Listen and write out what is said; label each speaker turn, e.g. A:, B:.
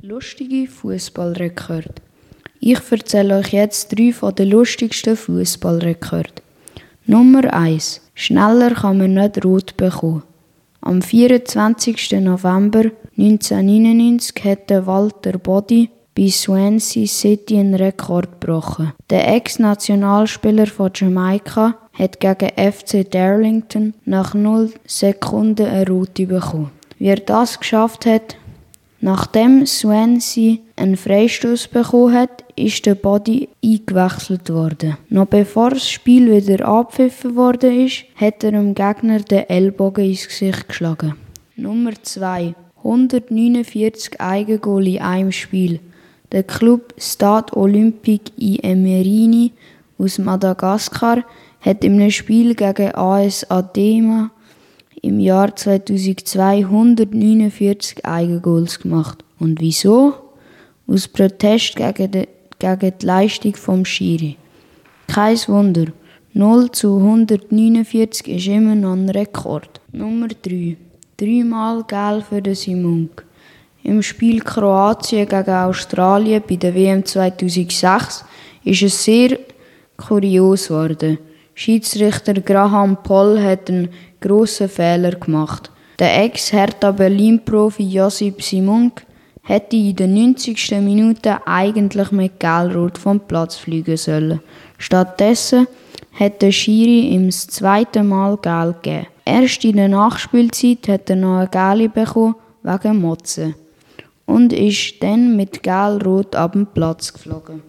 A: Lustige Fußballrekorde. Ich erzähle euch jetzt 3 von den lustigsten Fußballrekorden. Nummer 1. Schneller kann man nicht rot bekommen. Am 24. November 1999 hat Walter Bodi bei Swansea City einen Rekord gebrochen. Der Ex-Nationalspieler von Jamaika hat gegen FC Darlington nach 0 Sekunden eine Rote bekommen. Wie er das geschafft hat, nachdem Swansea einen Freistoß bekommen hat, ist der Bodi eingewechselt worden. Noch bevor das Spiel wieder abgepfiffen worden ist, hat er dem Gegner den Ellbogen ins Gesicht geschlagen. Nummer 2. 149 Eigengol in einem Spiel. Der Club Stade Olympique Emeryni aus Madagaskar hat in einem Spiel gegen AS Adema im Jahr 2002 149 Eigengoals gemacht. Und wieso? Aus Protest gegen die Leistung vom Schiri. Kein Wunder, 0 zu 149 ist immer noch ein Rekord. Nummer 3. 3-mal Gelb für den Simunk. Im Spiel Kroatien gegen Australien bei der WM 2006 ist es sehr kurios geworden. Schiedsrichter Graham Poll hat einen grossen Fehler gemacht. Der Ex-Hertha Berlin-Profi Josip Simunk hätte in der 90. Minute eigentlich mit Gelb-Rot vom Platz fliegen sollen. Stattdessen hat der Schiri ihm das 2. Mal Gelb gegeben. Erst in der Nachspielzeit hat er noch eine Gelbe bekommen wegen Motzen und ist dann mit Gelb-Rot ab dem Platz geflogen.